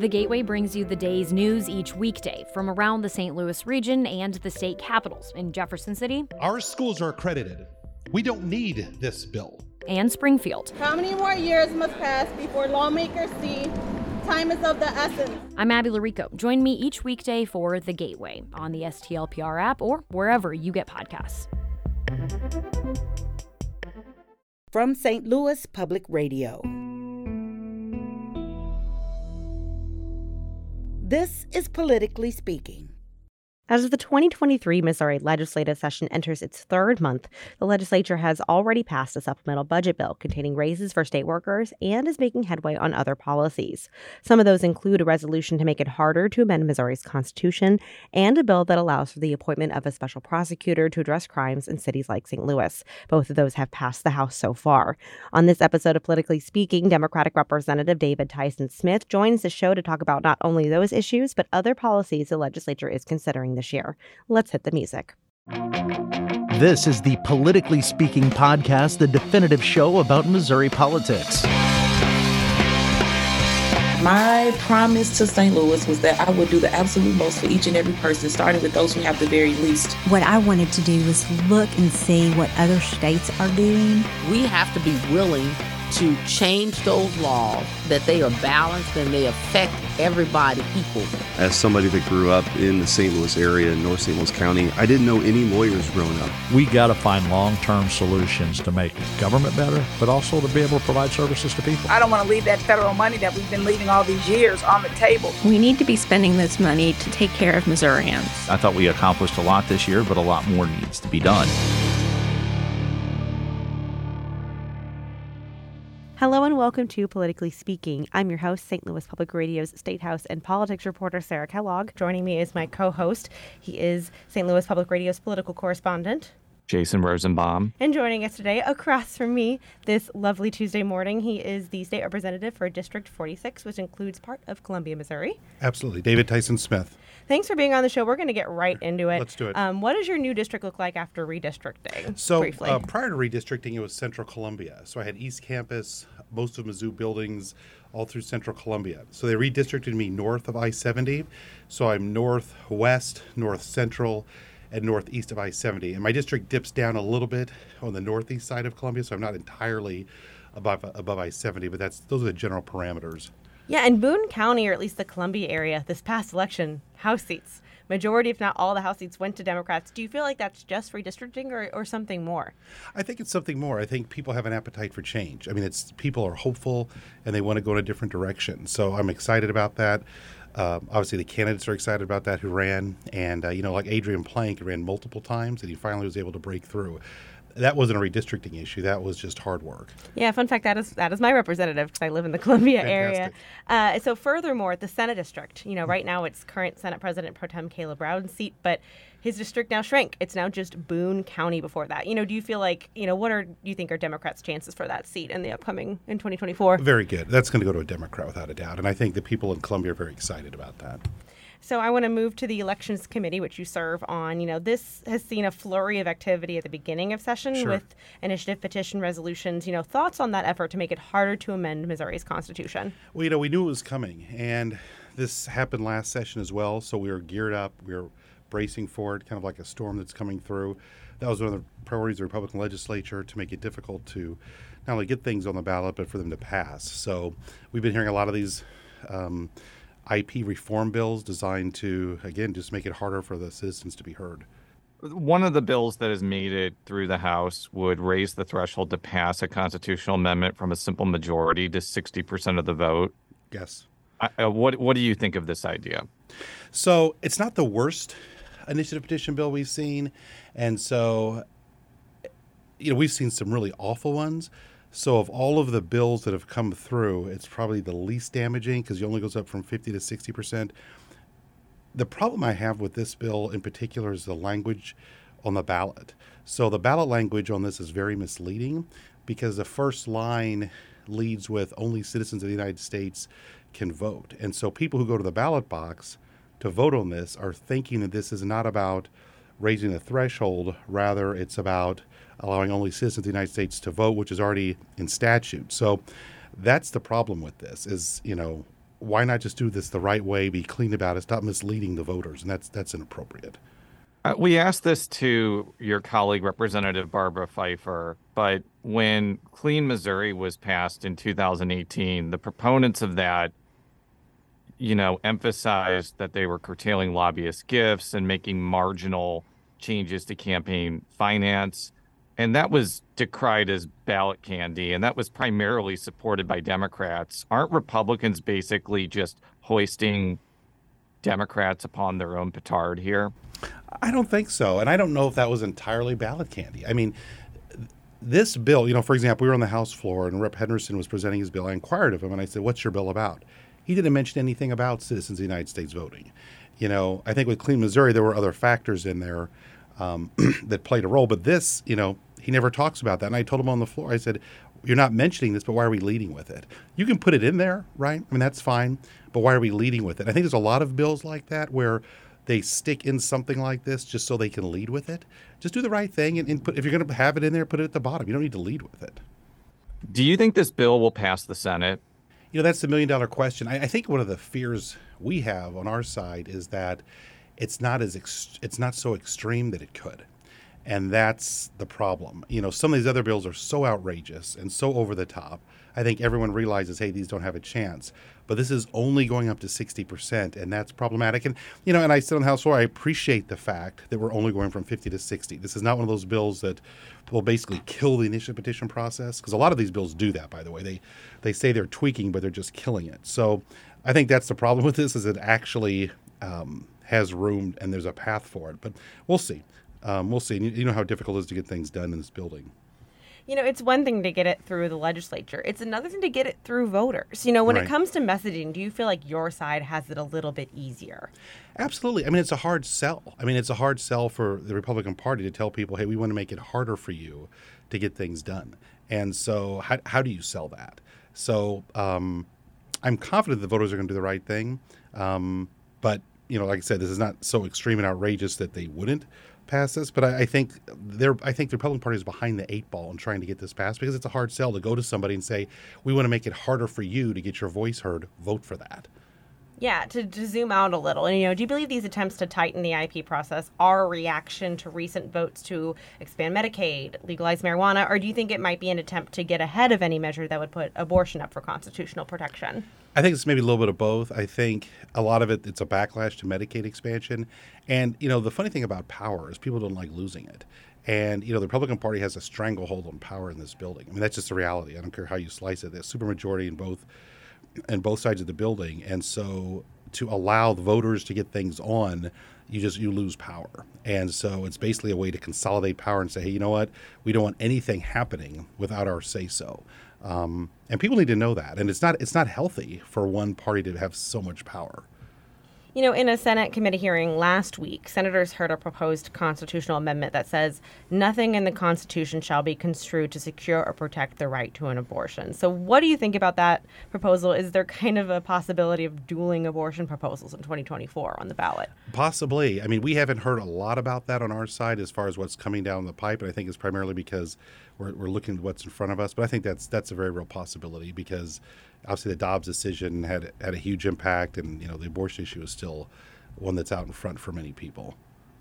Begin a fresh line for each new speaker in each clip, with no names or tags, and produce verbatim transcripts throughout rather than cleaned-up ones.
The Gateway brings you the day's news each weekday from around the Saint Louis region and the state capitals in Jefferson City.
Our schools are accredited. We don't need this bill.
And Springfield.
How many more years must pass before lawmakers see time is of the essence?
I'm Abby Larico. Join me each weekday for The Gateway on the S T L P R app or wherever you get podcasts.
From Saint Louis Public Radio. This is Politically Speaking.
As the twenty twenty-three Missouri legislative session enters its third month, the legislature has already passed a supplemental budget bill containing raises for state workers and is making headway on other policies. Some of those include a resolution to make it harder to amend Missouri's constitution and a bill that allows for the appointment of a special prosecutor to address crimes in cities like Saint Louis. Both of those have passed the House so far. On this episode of Politically Speaking, Democratic Representative David Tyson Smith joins the show to talk about not only those issues, but other policies the legislature is considering this year. Let's hit the music.
This is the Politically Speaking podcast, the definitive show about Missouri politics.
My promise to Saint Louis was that I would do the absolute most for each and every person, starting with those who have the very least.
What I wanted to do was look and see what other states are doing.
We have to be willing to change those laws, that they are balanced and they affect everybody equally.
As somebody that grew up in the Saint Louis area in North Saint Louis County, I didn't know any lawyers growing up.
We got to find long-term solutions to make government better, but also to be able to provide services to people.
I don't want to leave that federal money that we've been leaving all these years on the table.
We need to be spending this money to take care of Missourians.
I thought we accomplished a lot this year, but a lot more needs to be done.
Hello and welcome to Politically Speaking. I'm your host, Saint Louis Public Radio's State House and Politics reporter, Sarah Kellogg. Joining me is my co-host. He is Saint Louis Public Radio's political correspondent,
Jason Rosenbaum.
And joining us today, across from me, this lovely Tuesday morning, he is the state representative for District forty-six, which includes part of Columbia, Missouri.
Absolutely. David Tyson Smith.
Thanks for being on the show. We're going to get right into it.
Let's do it.
Um, what does your new district look like after redistricting?
So
briefly?
Uh, prior to redistricting, it was Central Columbia. So I had East Campus, most of Mizzou buildings, all through Central Columbia. So they redistricted me north of I seventy. So I'm northwest, north central, and northeast of I seventy. And my district dips down a little bit on the northeast side of Columbia, so I'm not entirely above above I seventy, but that's those are the general parameters.
Yeah, and Boone County, or at least the Columbia area, this past election, House seats, majority, if not all the House seats, went to Democrats. Do you feel like that's just redistricting or, or something more?
I think it's something more. I think people have an appetite for change. I mean, it's people are hopeful and they want to go in a different direction. So I'm excited about that. Um, obviously, the candidates are excited about that who ran. And, uh, you know, like Adrian Plank ran multiple times and he finally was able to break through. That wasn't a redistricting issue. That was just hard work.
Yeah, fun fact, that is that is my representative because I live in the Columbia
Fantastic.
area. Uh, so furthermore, the Senate district, you know, right now it's current Senate President Pro Tem Caleb Rowden's seat, but his district now shrank. It's now just Boone County before that. You know, do you feel like, you know, what are do you think are Democrats' chances for that seat in the upcoming, in twenty twenty-four?
Very good. That's going to go to a Democrat without a doubt. And I think the people in Columbia are very excited about that.
So I want to move to the Elections Committee, which you serve on. You know, this has seen a flurry of activity at the beginning of session
Sure.
with initiative, petition, resolutions. You know, thoughts on that effort to make it harder to amend Missouri's constitution?
Well, you know, we knew it was coming, and this happened last session as well, so we were geared up. We were bracing for it, kind of like a storm that's coming through. That was one of the priorities of the Republican legislature, to make it difficult to not only get things on the ballot, but for them to pass. So we've been hearing a lot of these um, I P reform bills designed to, again, just make it harder for the citizens to be heard.
One of the bills that has made it through the House would raise the threshold to pass a constitutional amendment from a simple majority to sixty percent of the vote.
Yes.
I, uh, what What do you think of this idea?
So it's not the worst initiative petition bill we've seen. And so, you know, we've seen some really awful ones. So of all of the bills that have come through, it's probably the least damaging because it only goes up from fifty to sixty percent. The problem I have with this bill in particular is the language on the ballot. So the ballot language on this is very misleading because the first line leads with only citizens of the United States can vote. And so people who go to the ballot box to vote on this are thinking that this is not about raising the threshold. Rather, it's about allowing only citizens of the United States to vote, which is already in statute. So that's the problem with this is, you know, why not just do this the right way, be clean about it, stop misleading the voters? And that's that's inappropriate.
Uh, we asked this to your colleague, Representative Barbara Pfeiffer, but when Clean Missouri was passed in two thousand eighteen, the proponents of that, you know, emphasized that they were curtailing lobbyist gifts and making marginal changes to campaign finance. And that was decried as ballot candy, and that was primarily supported by Democrats. Aren't Republicans basically just hoisting Democrats upon their own petard here?
I don't think so. And I don't know if that was entirely ballot candy. I mean, this bill, you know, for example, we were on the House floor and Representative Henderson was presenting his bill. I inquired of him and I said, what's your bill about? He didn't mention anything about citizens of the United States voting. You know, I think with Clean Missouri, there were other factors in there um, that played a role. But this, you know, he never talks about that. And I told him on the floor, I said, you're not mentioning this, but why are we leading with it? You can put it in there, right? I mean, that's fine. But why are we leading with it? I think there's a lot of bills like that where they stick in something like this just so they can lead with it. Just do the right thing and, and put, if you're going to have it in there, put it at the bottom. You don't need to lead with it.
Do you think this bill will pass the Senate?
You know, that's the million dollar question. I, I think one of the fears we have on our side is that it's not as ex- it's not so extreme that it could. And that's the problem. You know, some of these other bills are so outrageous and so over the top. I think everyone realizes, hey, these don't have a chance. But this is only going up to sixty percent, and that's problematic. And, you know, and I said on the House floor, I appreciate the fact that we're only going from fifty to sixty. This is not one of those bills that will basically kill the initiative petition process, because a lot of these bills do that, by the way. They they say they're tweaking, but they're just killing it. So I think that's the problem with this, is it actually um, has room and there's a path for it. But we'll see. Um, we'll see. And you, you know how difficult it is to get things done in this building.
You know, it's one thing to get it through the legislature. It's another thing to get it through voters. You know, when
Right.
it comes to messaging, do you feel like your side has it a little bit easier?
Absolutely. I mean, it's a hard sell. I mean, it's a hard sell for the Republican Party to tell people, hey, we want to make it harder for you to get things done. And so how, how do you sell that? So um, I'm confident the voters are going to do the right thing. Um, but, you know, like I said, this is not so extreme and outrageous that they wouldn't pass this, but I, I think they're. I think the Republican Party is behind the eight ball in trying to get this passed, because it's a hard sell to go to somebody and say, we want to make it harder for you to get your voice heard. Vote for that.
Yeah, to, to zoom out a little. And, you know, do you believe these attempts to tighten the I P process are a reaction to recent votes to expand Medicaid, legalize marijuana, or do you think it might be an attempt to get ahead of any measure that would put abortion up for constitutional protection?
I think it's maybe a little bit of both. I think a lot of it, it's a backlash to Medicaid expansion. And, you know, the funny thing about power is people don't like losing it. And, you know, the Republican Party has a stranglehold on power in this building. I mean, that's just the reality. I don't care how you slice it. There's supermajority in both and both sides of the building. And so to allow the voters to get things on, you just, you lose power. And so it's basically a way to consolidate power and say, hey, you know what? We don't want anything happening without our say so. Um, and people need to know that. And it's not, it's not healthy for one party to have so much power.
You know, in a Senate committee hearing last week, senators heard a proposed constitutional amendment that says nothing in the Constitution shall be construed to secure or protect the right to an abortion. So what do you think about that proposal? Is there kind of a possibility of dueling abortion proposals in twenty twenty-four on the ballot?
Possibly. I mean, we haven't heard a lot about that on our side as far as what's coming down the pipe, and I think it's primarily because we're, we're looking at what's in front of us. But I think that's that's a very real possibility, because obviously the Dobbs decision had had a huge impact, and you know the abortion issue is still one that's out in front for many people.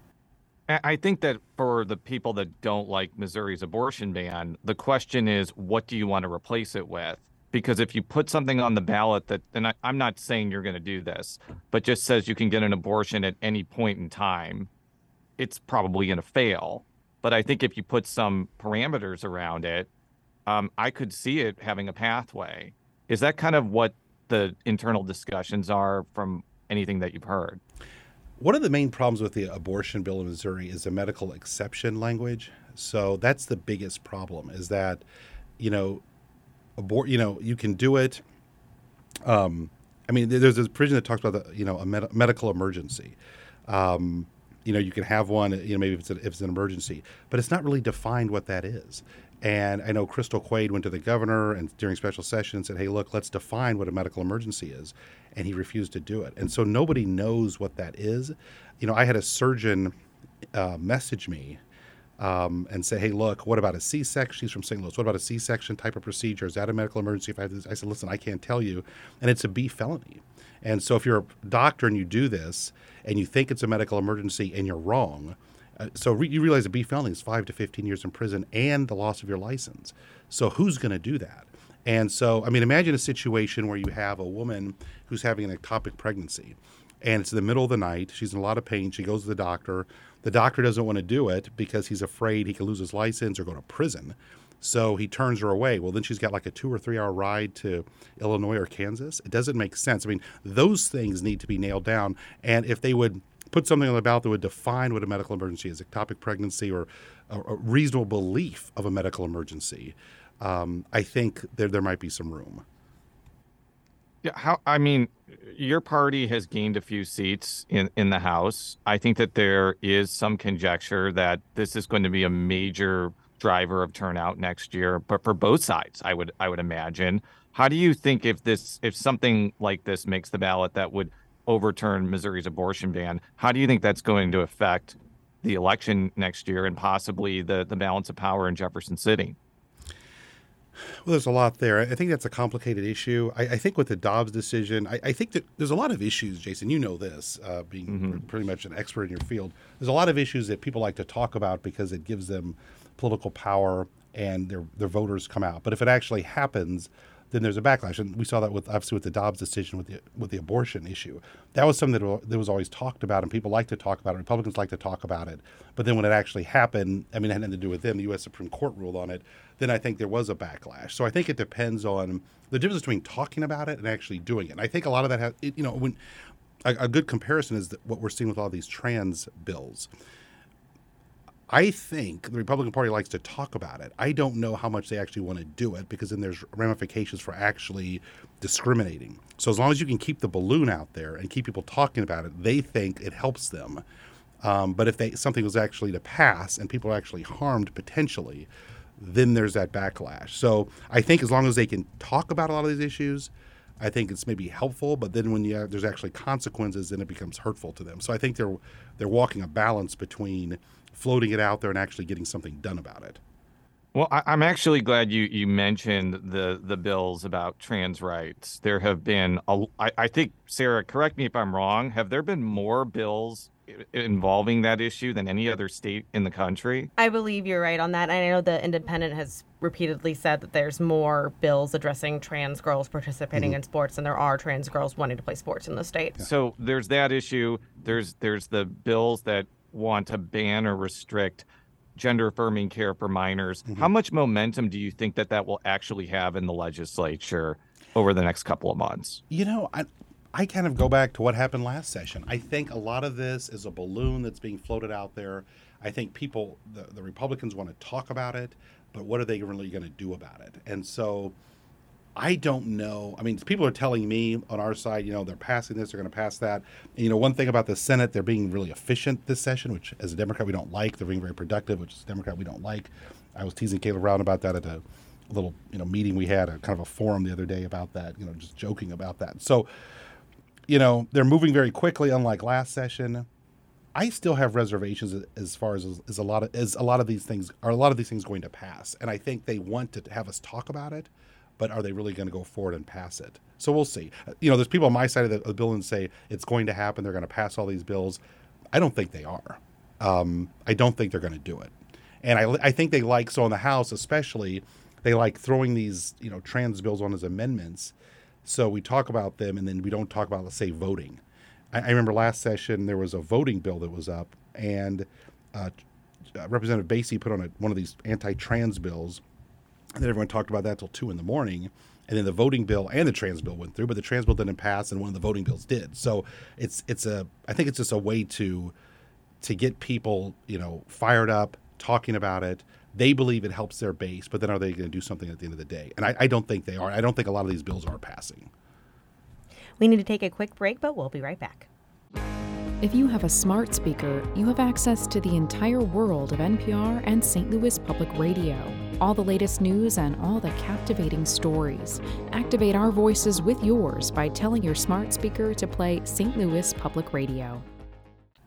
I think that for the people that don't like Missouri's abortion ban, the question is, what do you want to replace it with? Because if you put something on the ballot that, and I, I'm not saying you're going to do this, but just says you can get an abortion at any point in time, it's probably going to fail. But I think if you put some parameters around it, um, I could see it having a pathway. Is that kind of what the internal discussions are from anything that you've heard?
One of the main problems with the abortion bill in Missouri is the medical exception language. So that's the biggest problem, is that, you know, abort, you know, you can do it. Um, I mean, there's this provision that talks about the, you know, a med- medical emergency. Um, you know, you can have one, you know, maybe if it's, a, if it's an emergency, but it's not really defined what that is. And I know Crystal Quaid went to the governor and during special session and said, hey, look, let's define what a medical emergency is. And he refused to do it. And so nobody knows what that is. You know, I had a surgeon uh, message me um, and say, hey, look, what about a C-section? She's from Saint Louis. What about a C-section type of procedure? Is that a medical emergency? If I, have this? I said, listen, I can't tell you. And it's a B felony. And so if you're a doctor and you do this and you think it's a medical emergency and you're wrong, uh, so re- you realize a B felony is five to fifteen years in prison and the loss of your license. So who's going to do that? And so, I mean, imagine a situation where you have a woman who's having an ectopic pregnancy, and it's in the middle of the night. She's in a lot of pain. She goes to the doctor. The doctor doesn't want to do it because he's afraid he could lose his license or go to prison. So he turns her away. Well, then she's got like a two or three hour ride to Illinois or Kansas. It doesn't make sense. I mean, those things need to be nailed down. And if they would put something on the ballot that would define what a medical emergency is, ectopic pregnancy, or a, a reasonable belief of a medical emergency, um, I think there there might be some room.
Yeah, how I mean, your party has gained a few seats in, in the House. I think that there is some conjecture that this is going to be a major driver of turnout next year, but for both sides, I would I would imagine. How do you think if this if something like this makes the ballot that would overturn Missouri's abortion ban, how do you think that's going to affect the election next year and possibly the, the balance of power in Jefferson City?
Well, there's a lot there. I think that's a complicated issue. I, I think with the Dobbs decision, I, I think that there's a lot of issues, Jason. You know this, uh, being mm-hmm. pretty much an expert in your field. There's a lot of issues that people like to talk about because it gives them political power and their their voters come out. But if it actually happens, then there's a backlash. And we saw that with obviously with the Dobbs decision with the with the abortion issue. That was something that, that was always talked about, and people like to talk about it. Republicans like to talk about it. But then when it actually happened, I mean, it had nothing to do with them. The U S Supreme Court ruled on it. Then I think there was a backlash. So I think it depends on the difference between talking about it and actually doing it. And I think a lot of that has, you know, when a, a good comparison is that what we're seeing with all these trans bills. I think the Republican Party likes to talk about it. I don't know how much they actually want to do it, because then there's ramifications for actually discriminating. So as long as you can keep the balloon out there and keep people talking about it, they think it helps them. Um, but if they something was actually to pass and people are actually harmed potentially, then there's that backlash. So I think as long as they can talk about a lot of these issues, I think it's maybe helpful. But then when you have, there's actually consequences, then it becomes hurtful to them. So I think they're they're walking a balance between floating it out there and actually getting something done about it.
Well, I, I'm actually glad you, you mentioned the the bills about trans rights. There have been, a, I, I think, Sarah, correct me if I'm wrong, have there been more bills involving that issue than any other state in the country?
I believe you're right on that. I know the Independent has repeatedly said that there's more bills addressing trans girls participating mm-hmm. in sports than there are trans girls wanting to play sports in the state.
So there's that issue. There's there's the bills that want to ban or restrict gender-affirming care for minors. Mm-hmm. How much momentum do you think that that will actually have in the legislature over the next couple of months?
You know, I I kind of go back to what happened last session. I think a lot of this is a balloon that's being floated out there. I think people, the, the Republicans want to talk about it, but what are they really going to do about it? And so I don't know. I mean, people are telling me on our side, you know, they're passing this, they're going to pass that. And, you know, one thing about the Senate, they're being really efficient this session, which as a Democrat we don't like. They're being very productive, which as a Democrat we don't like. I was teasing Caleb Brown about that at a little, you know, meeting we had, a kind of a forum the other day about that, you know, just joking about that. So, you know, they're moving very quickly, unlike last session. I still have reservations as far as, as a lot of as a lot of these things are a lot of these things going to pass, and I think they want to have us talk about it, but are they really going to go forward and pass it? So we'll see. You know, there's people on my side of the, of the bill and say it's going to happen. They're going to pass all these bills. I don't think they are. Um, I don't think they're going to do it, and I I think they like so in the House especially they like throwing these you know trans bills on as amendments. So we talk about them, and then we don't talk about, let's say, voting. I, I remember last session there was a voting bill that was up, and uh, Representative Basie put on a, one of these anti-trans bills, and then everyone talked about that till two in the morning, and then the voting bill and the trans bill went through, but the trans bill didn't pass, and one of the voting bills did. So it's it's a I think it's just a way to to get people you know fired up, talking about it. They believe it helps their base, but then are they going to do something at the end of the day? And I, I don't think they are. I don't think a lot of these bills are passing.
We need to take a quick break, but we'll be right back.
If you have a smart speaker, you have access to the entire world of N P R and Saint Louis Public Radio. All the latest news and all the captivating stories. Activate our voices with yours by telling your smart speaker to play Saint Louis Public Radio.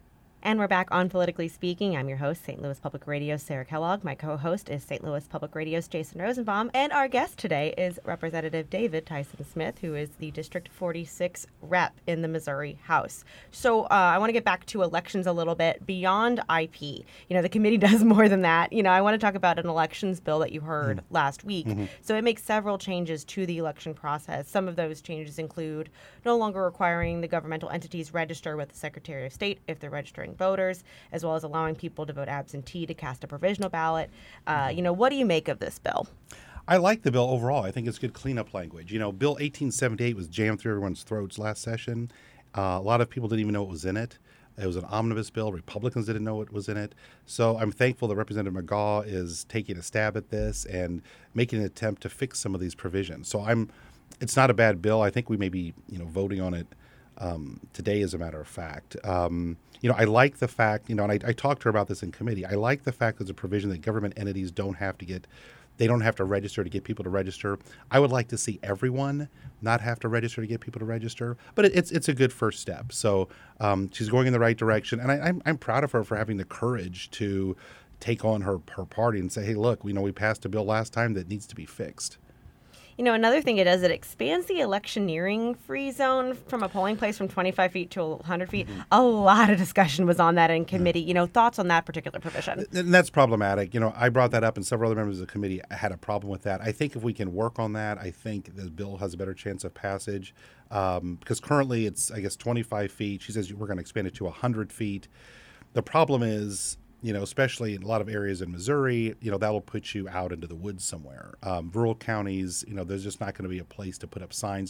And we're back on Politically Speaking. I'm your host, Saint Louis Public Radio's Sarah Kellogg. My co-host is Saint Louis Public Radio's Jason Rosenbaum. And our guest today is Representative David Tyson Smith, who is the District forty-six rep in the Missouri House. So uh, I want to get back to elections a little bit. Beyond I P, you know, the committee does more than that. You know, I want to talk about an elections bill that you heard mm-hmm. last week. Mm-hmm. So it makes several changes to the election process. Some of those changes include no longer requiring the governmental entities register with the Secretary of State if they're registering voters, as well as allowing people to vote absentee to cast a provisional ballot. Uh, you know, what do you make of this bill?
I like the bill overall. I think it's good cleanup language. You know, Bill eighteen seventy-eight was jammed through everyone's throats last session. Uh, a lot of people didn't even know what was in it. It was an omnibus bill. Republicans didn't know what was in it. So I'm thankful that Representative McGaugh is taking a stab at this and making an attempt to fix some of these provisions. So I'm, it's not a bad bill. I think we may be, you know, voting on it um, today, as a matter of fact. Um, you know, I like the fact, you know, and I, I talked to her about this in committee. I like the fact there's a provision that government entities don't have to get, they don't have to register to get people to register. I would like to see everyone not have to register to get people to register, but it, it's it's a good first step. So um, she's going in the right direction, and I, I'm I'm proud of her for having the courage to take on her her party and say, hey, look, we know we passed a bill last time that needs to be fixed.
You know, another thing it does, it expands the electioneering free zone from a polling place from twenty-five feet to one hundred feet. Mm-hmm. A lot of discussion was on that in committee. Yeah. You know, thoughts on that particular provision?
And that's problematic. You know, I brought that up, and several other members of the committee had a problem with that. I think if we can work on that, I think the bill has a better chance of passage. Um, because currently it's, I guess, twenty-five feet. She says we're going to expand it to one hundred feet. The problem is, you know, especially in a lot of areas in Missouri, you know, that will put you out into the woods somewhere. Um, rural counties, you know, there's just not going to be a place to put up signs.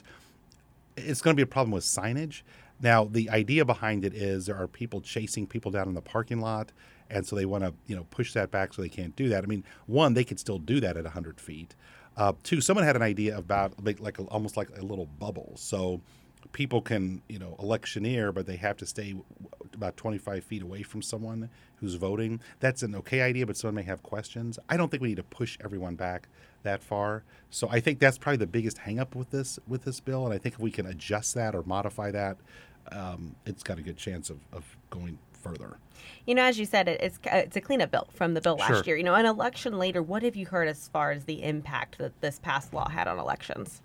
It's going to be a problem with signage. Now, the idea behind it is there are people chasing people down in the parking lot, and so they want to, you know, push that back so they can't do that. I mean, one, they could still do that at one hundred feet. Uh, two, someone had an idea about like, like a, almost like a little bubble. So people can, you know, electioneer, but they have to stay about twenty-five feet away from someone who's voting. That's an okay idea, but someone may have questions. I don't think we need to push everyone back that far. So I think that's probably the biggest hang-up with this with this bill, and I think if we can adjust that or modify that, um, it's got a good chance of, of going further.
You know, as you said, it's it's a cleanup bill from the bill last
Sure.
year. You know, an election later, what have you heard as far as the impact that this past law had on elections?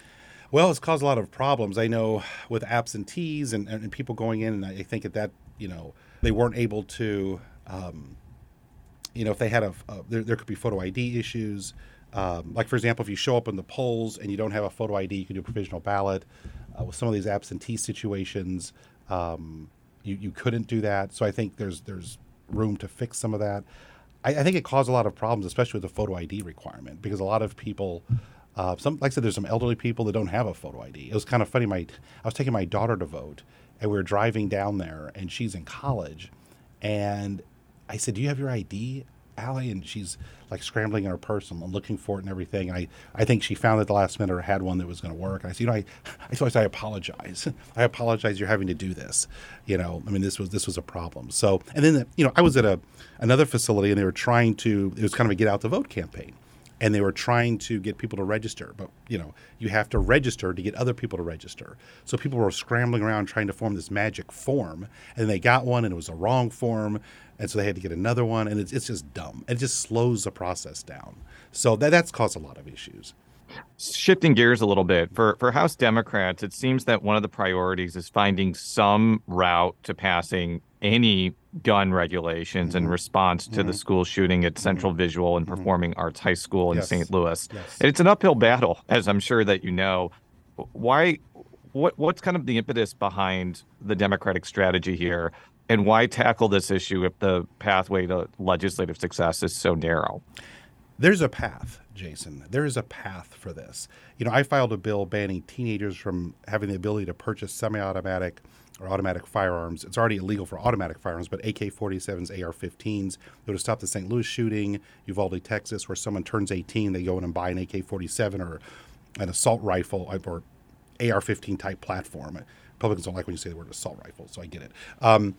Well, it's caused a lot of problems. I know with absentees and, and people going in, and I think that that, you know, they weren't able to, um, you know, if they had a, a there, there could be photo I D issues. Um, like, for example, if you show up in the polls and you don't have a photo I D, you can do a provisional ballot. Uh, with some of these absentee situations, um, you, you couldn't do that. So I think there's there's room to fix some of that. I, I think it caused a lot of problems, especially with the photo I D requirement, because a lot of people... Uh, some, like I said, there's some elderly people that don't have a photo I D. It was kind of funny. My, I was taking my daughter to vote, and we were driving down there, and she's in college. And I said, do you have your I D, Allie? And she's like scrambling in her purse and looking for it and everything. And I, I think she found at the last minute or had one that was going to work. And I said, you know, I, I told her, I apologize. I apologize. You're having to do this. You know, I mean, this was this was a problem. So, and then, you know, I was at a another facility, and they were trying to. It was kind of a get out the vote campaign. And they were trying to get people to register. But, you know, you have to register to get other people to register. So people were scrambling around trying to form this magic form. And they got one, and it was a wrong form. And so they had to get another one. And it's, it's just dumb. It just slows the process down. So that that's caused a lot of issues.
Shifting gears a little bit, for, for House Democrats, it seems that one of the priorities is finding some route to passing any gun regulations mm-hmm. in response to mm-hmm. the school shooting at Central mm-hmm. Visual and Performing mm-hmm. Arts High School in
yes.
Saint Louis.
Yes.
And it's an uphill battle, as I'm sure that you know. Why? What? What's kind of the impetus behind the Democratic strategy here, and why tackle this issue if the pathway to legislative success is so narrow?
There's a path, Jason. There is a path for this. You know, I filed a bill banning teenagers from having the ability to purchase semi-automatic or automatic firearms. It's already illegal for automatic firearms, but A K forty-sevens, A R fifteens. It would have stopped the Saint Louis shooting, Uvalde, Texas, where someone turns eighteen, they go in and buy an A K forty-seven or an assault rifle or A R fifteen type platform. Republicans don't like when you say the word assault rifle, so I get it. Um,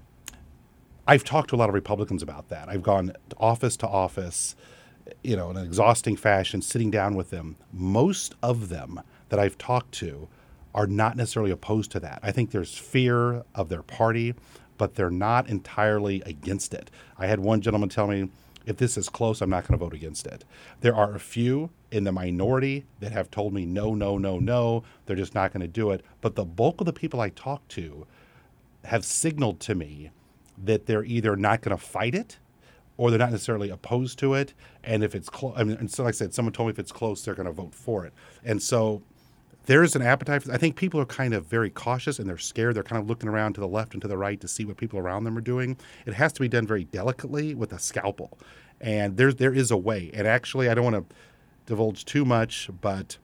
I've talked to a lot of Republicans about that. I've gone office to office, you know, in an exhausting fashion, sitting down with them. Most of them that I've talked to are not necessarily opposed to that. I think there's fear of their party. but they're not entirely against it. I had one gentleman tell me, if this is close, I'm not going to vote against it. There are a few in the minority that have told me no, no, no, no. They're just not going to do it. But the bulk of the people I talk to have signaled to me that they're either not going to fight it or they're not necessarily opposed to it. And if it's close, I mean, and so like I said, someone told me if it's close, they're going to vote for it. And so there is an appetite for, I think people are kind of very cautious and they're scared. They're kind of looking around to the left and to the right to see what people around them are doing. It has to be done very delicately with a scalpel. And there's, there is a way. And actually, I don't want to divulge too much, but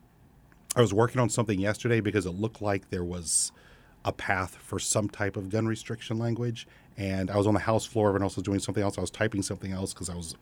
I was working on something yesterday because it looked like there was a path for some type of gun restriction language. And I was on the House floor and also doing something else. I was typing something else because I was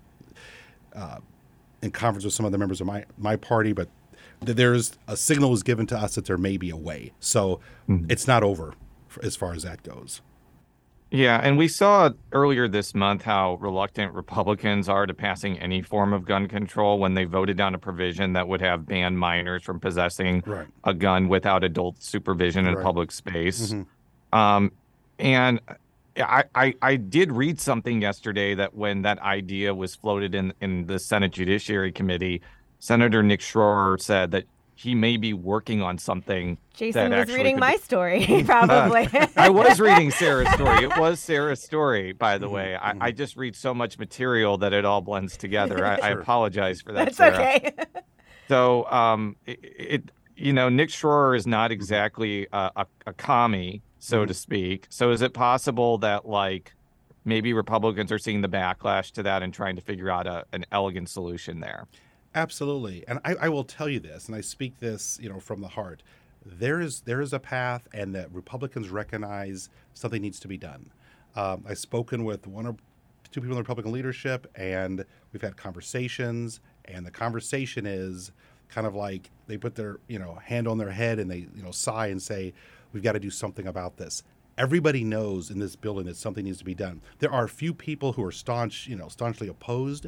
uh, in conference with some of the members of my, my party, but there's a signal was given to us that there may be a way. So mm-hmm. it's not over as far as that goes.
Yeah, and we saw earlier this month how reluctant Republicans are to passing any form of gun control when they voted down a provision that would have banned minors from possessing
right.
a gun without adult supervision in
right.
public space.
Mm-hmm.
Um, and I, I I did read something yesterday that when that idea was floated in, in the Senate Judiciary Committee, Senator Nick Schroer said that he may be working on something.
Jason
that
was reading
could
my
be...
story, probably.
Uh, I was reading Sarah's story. It was Sarah's story, by the way. I,
Mm-hmm.
I just read so much material that it all blends together. I,
Sure.
I apologize for that,
That's
Sarah.
okay.
So, um, it, it, you know, Nick Schroer is not exactly a, a, a commie, so
Mm-hmm.
to speak. So is it possible that, like, maybe Republicans are seeing the backlash to that and trying to figure out a, an elegant solution there?
Absolutely. And I, I will tell you this, and I speak this, you know, from the heart. There is there is a path, and that Republicans recognize something needs to be done. Um, I've spoken with one or two people in the Republican leadership, and we've had conversations, and the conversation is kind of like they put their, you know, hand on their head and they, you know, sigh and say, we've got to do something about this. Everybody knows in this building that something needs to be done. There are a few people who are staunch, you know, staunchly opposed.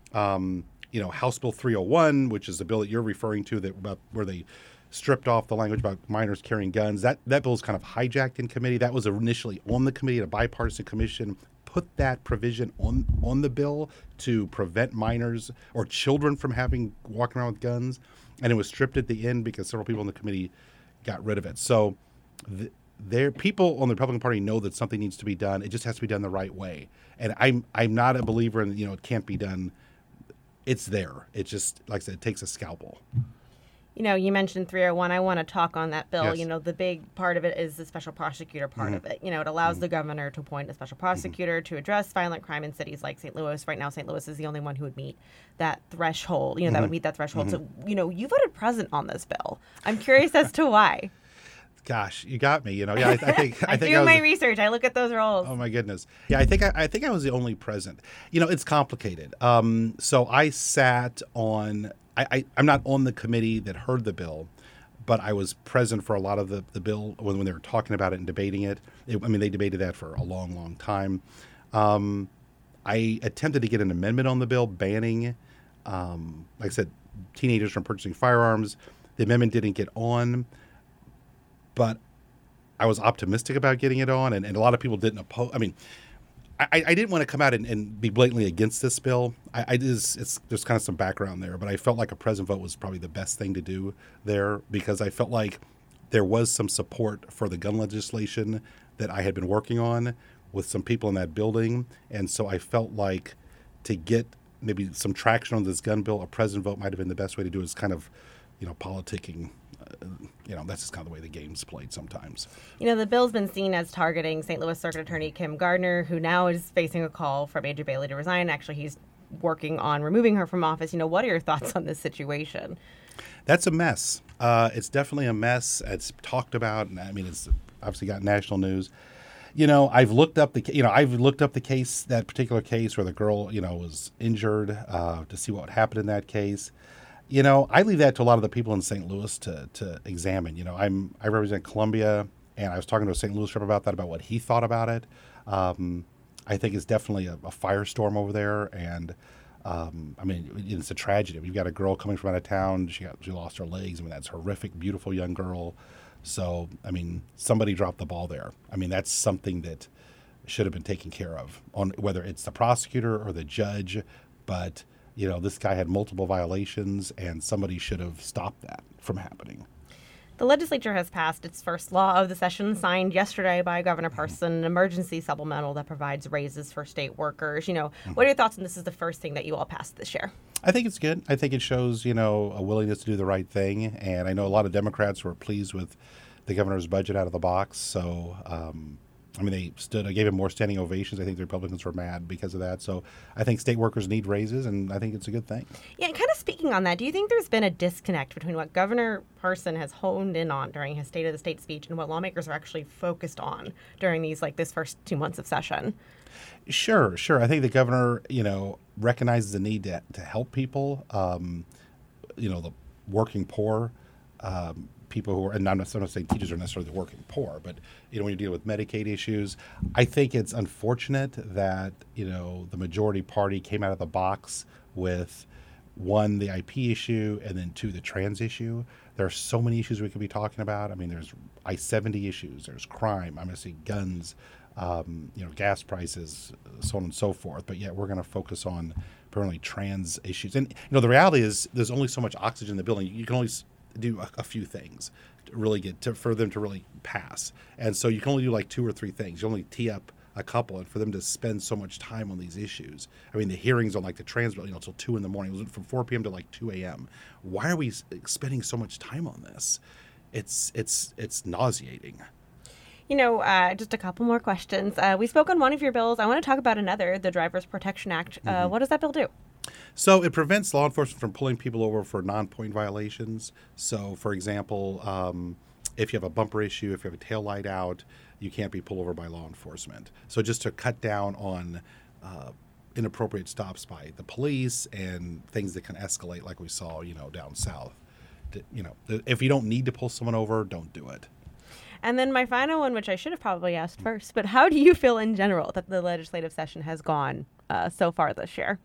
Um, you know, House Bill three oh one, which is the bill that you're referring to, that about where they stripped off the language about minors carrying guns. That that bill is kind of hijacked in committee. That was initially on the committee, a bipartisan commission put that provision on on the bill to prevent minors or children from having walking around with guns, and it was stripped at the end because several people in the committee got rid of it. So the, there, people on the Republican Party know that something needs to be done. It just has to be done the right way. And I'm I'm not a believer in, you know, it can't be done. It's there. It just, like I said, it takes a scalpel.
You know, you mentioned three oh one. I want to talk on that bill.
Yes.
You know, the big part of it is the special prosecutor part
Mm-hmm.
of it. You know, it allows
Mm-hmm.
the governor to appoint a special prosecutor mm-hmm. to address violent crime in cities like Saint Louis. Right now, Saint Louis is the only one who would meet that threshold. You know, mm-hmm. that would meet that threshold. Mm-hmm. So, you know, you voted present on this bill. I'm curious as to why.
Gosh, you got me. You know, yeah, I, I think I,
I
think
do
I was,
my research. I look at those rolls.
Oh my goodness. Yeah, I think I, I think I was the only present. You know, it's complicated. Um, so I sat on. I, I I'm not on the committee that heard the bill, but I was present for a lot of the, the bill when, when they were talking about it and debating it. it. I mean, they debated that for a long, long time. Um, I attempted to get an amendment on the bill banning, um, like I said, teenagers from purchasing firearms. The amendment didn't get on, but I was optimistic about getting it on, and, and a lot of people didn't oppose. I mean, I, I didn't want to come out and, and be blatantly against this bill. I, I just, it's there's kind of some background there, but I felt like a present vote was probably the best thing to do there because I felt like there was some support for the gun legislation that I had been working on with some people in that building, and so I felt like to get maybe some traction on this gun bill, a present vote might have been the best way to do it. It's kind of, you know, politicking. Uh, you know, that's just kind of the way the game's played sometimes.
You know, the bill's been seen as targeting Saint Louis Circuit Attorney Kim Gardner, who now is facing a call from Andrew Bailey to resign. Actually, he's working on removing her from office. You know, what are your thoughts on this situation?
That's a mess. Uh, it's definitely a mess. It's talked about, and I mean, it's obviously got national news. You know, I've looked up the, you know, I've looked up the case, that particular case where the girl, you know, was injured uh, to see what happened in that case. You know, I leave that to a lot of the people in Saint Louis to to examine. You know, I'm I represent Columbia, and I was talking to a Saint Louis rep about that, about what he thought about it. Um, I think it's definitely a, a firestorm over there, and um, I mean, it's a tragedy. You've got a girl coming from out of town. She got she lost her legs. I mean, that's horrific. Beautiful young girl. So, I mean, somebody dropped the ball there. I mean, that's something that should have been taken care of, on whether it's the prosecutor or the judge. But, you know, this guy had multiple violations, and somebody should have stopped that from happening.
The legislature has passed its first law of the session, signed yesterday by Governor Parson, an emergency supplemental that provides raises for state workers. You know, what are your thoughts on this is the first thing that you all passed this year?
I think it's good. I think it shows, you know, a willingness to do the right thing. And I know a lot of Democrats were pleased with the governor's budget out of the box. So, um, I mean, they stood, I gave him more standing ovations. I think the Republicans were mad because of that. So I think state workers need raises, and I think it's a good thing.
Yeah, and kind of speaking on that, do you think there's been a disconnect between what Governor Parson has honed in on during his State of the State speech and what lawmakers are actually focused on during these, like, this first two months of session?
Sure, sure. I think the governor, you know, recognizes the need to, to help people, um, you know, the working poor, um, people who are, and I'm not, I'm not saying teachers are necessarily the working poor, but, you know, when you deal with Medicaid issues, I think it's unfortunate that, you know, the majority party came out of the box with, one, the I P issue, and then two, the trans issue. There are so many issues we could be talking about. I mean, there's I seventy issues, there's crime, I'm going to say guns, um, you know, gas prices, so on and so forth. But yet we're going to focus on apparently trans issues. And, you know, the reality is there's only so much oxygen in the building. You can only do a, a few things to really get to, for them to really pass. And so you can only do like two or three things. You only tee up a couple, and for them to spend so much time on these issues. I mean, the hearings on like the trans bill, you know, until two in the morning. It was from four p.m. to like two a.m. Why are we spending so much time on this? It's it's it's nauseating.
You know, uh, just a couple more questions. Uh, we spoke on one of your bills. I want to talk about another, the Drivers Protection Act. Uh,
Mm-hmm.
What does that bill do?
So it prevents law enforcement from pulling people over for non-point violations. So, for example, um, if you have a bumper issue, if you have a tail light out, you can't be pulled over by law enforcement. So just to cut down on uh, inappropriate stops by the police and things that can escalate like we saw, you know, down south. You know, if you don't need to pull someone over, don't do it.
And then my final one, which I should have probably asked first, but how do you feel in general that the legislative session has gone uh, so far this year?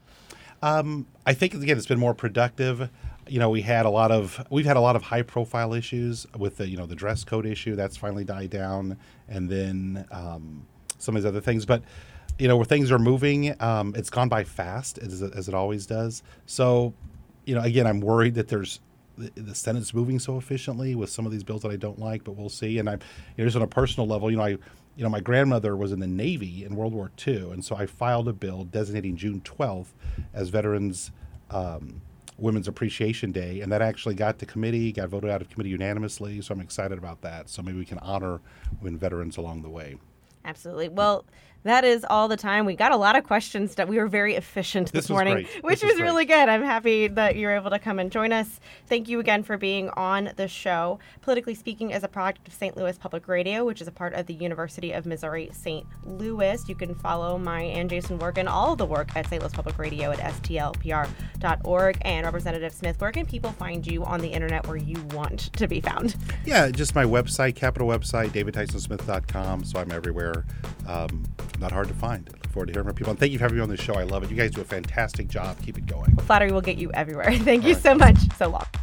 Um, I think, again, it's been more productive. You know, we had a lot of, we've had a lot of high profile issues with the, you know, the dress code issue that's finally died down. And then um, some of these other things. But, you know, where things are moving, um, it's gone by fast as, as it always does. So, you know, again, I'm worried that there's, the, the Senate's moving so efficiently with some of these bills that I don't like, but we'll see. And I'm, you know, just on a personal level, you know, I, you know, my grandmother was in the Navy in World War Two, and so I filed a bill designating June twelfth as Veterans um, Women's Appreciation Day, and that actually got to committee, got voted out of committee unanimously, so I'm excited about that. So maybe we can honor women veterans along the way.
Absolutely. Well, that is all the time. We got a lot of questions that we were very efficient this,
This was
morning,
great.
which
This was
was really good. I'm happy that you were able to come and join us. Thank you again for being on the show. Politically Speaking is a product of Saint Louis Public Radio, which is a part of the University of Missouri Saint Louis. You can follow my and Jason work and all of the work at Saint Louis Public Radio at S T L P R dot org. And Representative Smith, where can people find you on the internet where you want to be found?
Yeah, just my website, Capitol website, david tyson smith dot com. So I'm everywhere. Um, not hard to find. I look forward to hearing from people. And thank you for having me on the show. I love it. You guys do a fantastic job. Keep it going.
Flattery will get you everywhere. Thank
All
you
right.
so much. So long.